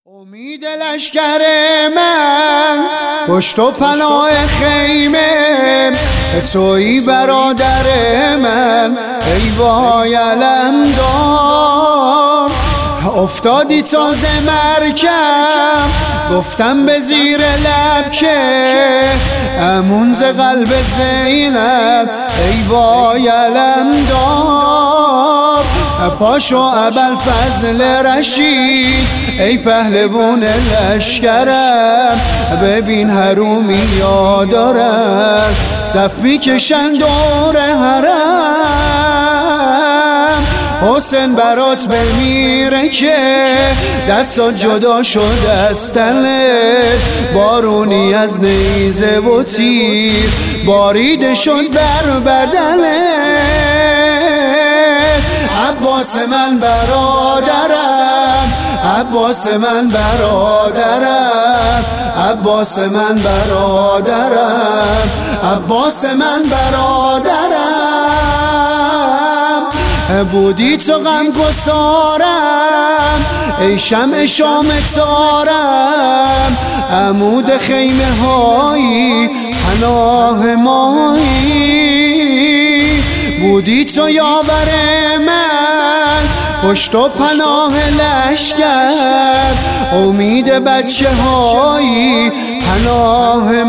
امید لشکر من پشت و پناه خیمه تویی برادر من ای وای علمدار. افتادی تازه مرکم گفتم به زیر لب که امون ز قلب زینب ای وای علمدار. پاشو ابوالفضل رشید ای پهلوان لشکرم ببین حرومی یادارم صفی کشن دور حرم. حسین برات بمیره که دستات جدا شد از تنت بارونی از نیزه و تیر باریده شد بر بدنت. عباس من برادرم عباس من برادرم عباس من برادرم عباس من برادرم. بودی تو غم گسارم ای شمع شام تارم عمود خیمه هایی پناه مایی. بودی تو یاور من پشت و پناه لشکر امید بچه هایی پناه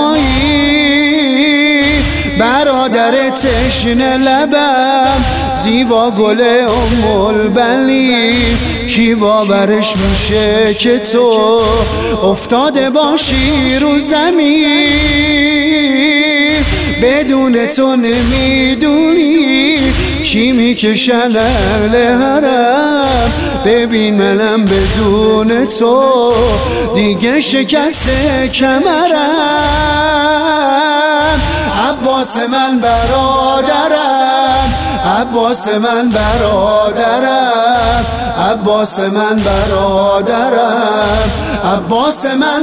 مایی. برادر تشنه لبم زیبا گل ام البنین کی باورش میشه که تو افتاده باشی رو زمین بدون تو نمیدونی کی میکشن اهل حرم. ببین منم بدون تو دیگه شکسته کمرم. عباس من برادرم عباس من برادرم عباس من برادرم عباس من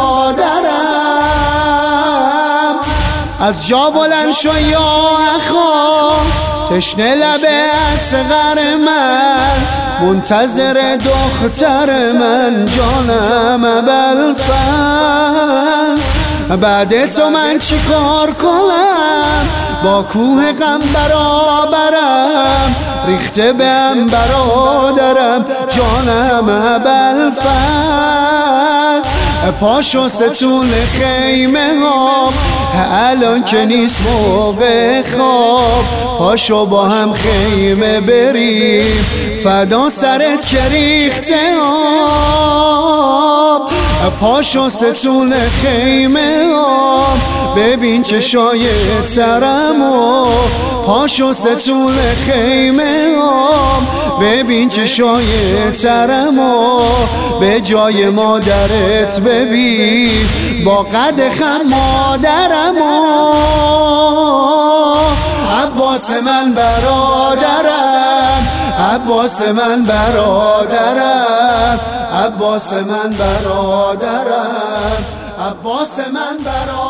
برادرم. از جا بلند شو یا اخا تشنه لب اصغر من منتظر دختر من جانم ابوالفضل. بعد تو من چی کار کنم با کوه غم برابرم ریخته بهم برادرم جانم ابوالفضل. پاشو ستون خیمه ها الان که نیست موقع خواب پاشو با هم خیمه بریم فدا سرت که ریخته آب. پاشو ستون خیمه ها ببین چشای ترمو پاشو ستون خیمه ها ببین چشای ترمو به جای مادرت ببین با قد خم مادرمو. عباس من برادرم عباس من برادرم عباس من برادرم عباس من برادرم.